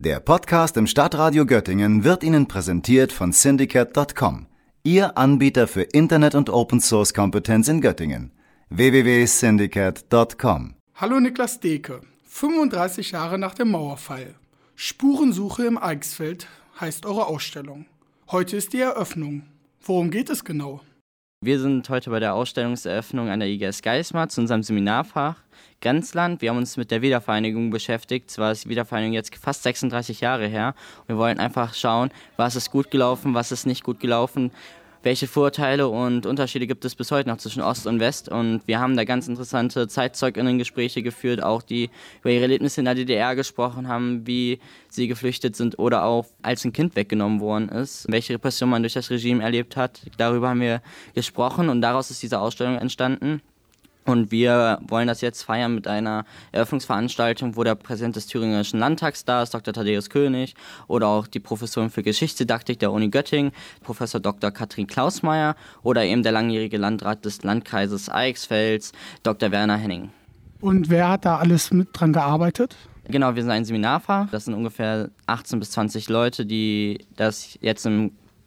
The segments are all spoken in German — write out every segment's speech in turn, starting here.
Der Podcast im Stadtradio Göttingen wird Ihnen präsentiert von Syndicate.com, Ihr Anbieter für Internet- und Open-Source-Kompetenz in Göttingen. www.syndicate.com. Hallo Niklas Deke, 35 Jahre nach dem Mauerfall. Spurensuche im Eichsfeld heißt eure Ausstellung. Heute ist die Eröffnung. Worum geht es genau? Wir sind heute bei der Ausstellungseröffnung an der IGS Geismar zu unserem Seminarfach Grenzland. Wir haben uns mit der Wiedervereinigung beschäftigt. Zwar ist die Wiedervereinigung jetzt fast 36 Jahre her. Wir wollen einfach schauen, was ist gut gelaufen, was ist nicht gut gelaufen, welche Vorteile und Unterschiede gibt es bis heute noch zwischen Ost und West. Und wir haben da ganz interessante ZeitzeugInnen-Gespräche geführt, auch die über ihre Erlebnisse in der DDR gesprochen haben, wie sie geflüchtet sind oder auch als ein Kind weggenommen worden ist, welche Repression man durch das Regime erlebt hat. Darüber haben wir gesprochen und daraus ist diese Ausstellung entstanden. Und wir wollen das jetzt feiern mit einer Eröffnungsveranstaltung, wo der Präsident des Thüringischen Landtags da ist, Dr. Thaddäus König, oder auch die Professorin für Geschichtsdidaktik der Uni Göttingen, Professor Dr. Katrin Klausmeier, oder eben der langjährige Landrat des Landkreises Eichsfeld, Dr. Werner Henning. Und wer hat da alles mit dran gearbeitet? Genau, wir sind ein Seminarfach. Das sind ungefähr 18 bis 20 Leute, die das jetzt im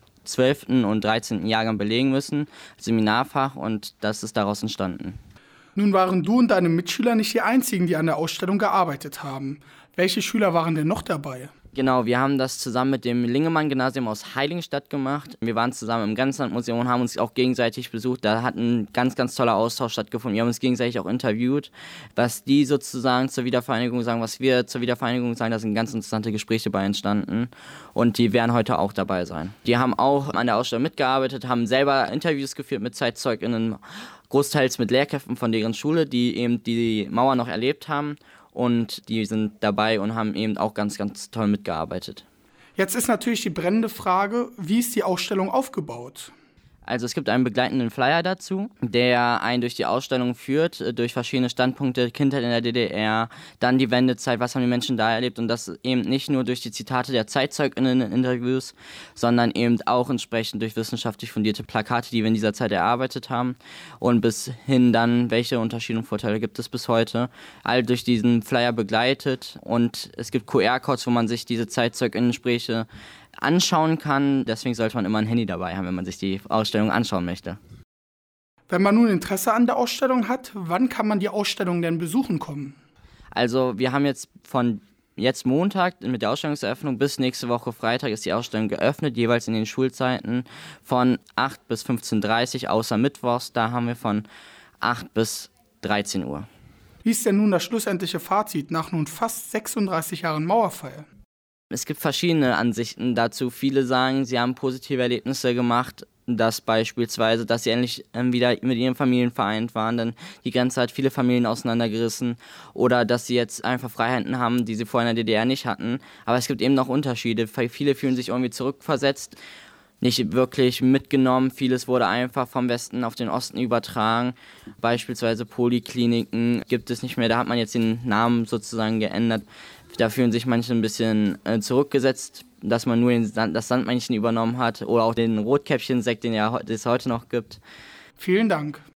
12. und 13. Jahrgang belegen müssen, Seminarfach, und das ist daraus entstanden. Nun waren du und deine Mitschüler nicht die einzigen, die an der Ausstellung gearbeitet haben. Welche Schüler waren denn noch dabei? Genau, wir haben das zusammen mit dem Lingemann-Gymnasium aus Heiligenstadt gemacht. Wir waren zusammen im Grenzlandmuseum und haben uns auch gegenseitig besucht. Da hat ein ganz, ganz toller Austausch stattgefunden. Wir haben uns gegenseitig auch interviewt, was die sozusagen zur Wiedervereinigung sagen, was wir zur Wiedervereinigung sagen. Da sind ganz interessante Gespräche bei entstanden und die werden heute auch dabei sein. Die haben auch an der Ausstellung mitgearbeitet, haben selber Interviews geführt mit ZeitzeugInnen, großteils mit Lehrkräften von deren Schule, die eben die Mauer noch erlebt haben. Und die sind dabei und haben eben auch ganz, ganz toll mitgearbeitet. Jetzt ist natürlich die brennende Frage, wie ist die Ausstellung aufgebaut? Also es gibt einen begleitenden Flyer dazu, der einen durch die Ausstellung führt, durch verschiedene Standpunkte, Kindheit in der DDR, dann die Wendezeit, was haben die Menschen da erlebt, und das eben nicht nur durch die Zitate der ZeitzeugInnen in Interviews, sondern eben auch entsprechend durch wissenschaftlich fundierte Plakate, die wir in dieser Zeit erarbeitet haben, und bis hin dann, welche Unterschiede und Vorteile gibt es bis heute, all durch diesen Flyer begleitet, und es gibt QR-Codes, wo man sich diese ZeitzeugInnen-Gespräche anschauen kann. Deswegen sollte man immer ein Handy dabei haben, wenn man sich die Ausstellung anschauen möchte. Wenn man nun Interesse an der Ausstellung hat, wann kann man die Ausstellung denn besuchen kommen? Also wir haben jetzt von jetzt Montag mit der Ausstellungseröffnung bis nächste Woche Freitag ist die Ausstellung geöffnet, jeweils in den Schulzeiten von 8 bis 15:30 Uhr, außer Mittwochs, da haben wir von 8 bis 13 Uhr. Wie ist denn nun das schlussendliche Fazit nach nun fast 36 Jahren Mauerfall? Es gibt verschiedene Ansichten dazu. Viele sagen, sie haben positive Erlebnisse gemacht, dass beispielsweise, dass sie endlich wieder mit ihren Familien vereint waren, denn die Grenze hat viele Familien auseinandergerissen, oder dass sie jetzt einfach Freiheiten haben, die sie vorher in der DDR nicht hatten. Aber es gibt eben noch Unterschiede. Viele fühlen sich irgendwie zurückversetzt, nicht wirklich mitgenommen. Vieles wurde einfach vom Westen auf den Osten übertragen. Beispielsweise Polikliniken gibt es nicht mehr. Da hat man jetzt den Namen sozusagen geändert. Da fühlen sich manche ein bisschen zurückgesetzt, dass man nur das Sandmännchen übernommen hat, oder auch den Rotkäppchen-Sekt, den es heute noch gibt. Vielen Dank.